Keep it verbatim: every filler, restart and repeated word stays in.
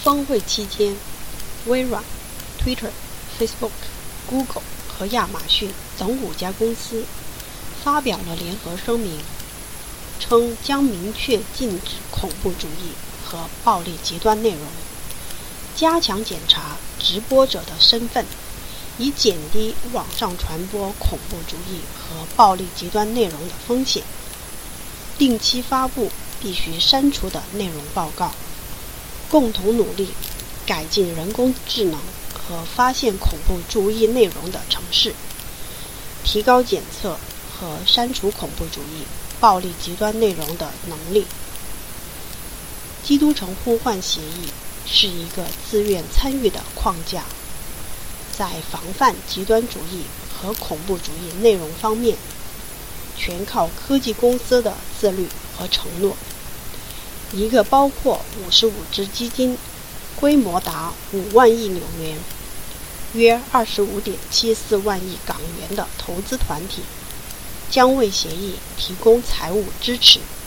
峰会期间，微软、Twitter、Facebook、Google 和亚马逊等五家公司发表了联合声明，称将明确禁止恐怖主义和暴力极端内容，加强检查直播者的身份，以减低网上传播恐怖主义和暴力极端内容的风险，定期发布必须删除的内容报告，共同努力改进人工智能和发现恐怖主义内容的程式，提高检测和删除恐怖主义、暴力极端内容的能力。基督城互换协议是一个自愿参与的框架，在防范极端主义和恐怖主义内容方面，全靠科技公司的自律和承诺。一个包括五十五只基金，规模达五万亿纽元，约二十五点七四万亿港元的投资团体，将为协议提供财务支持。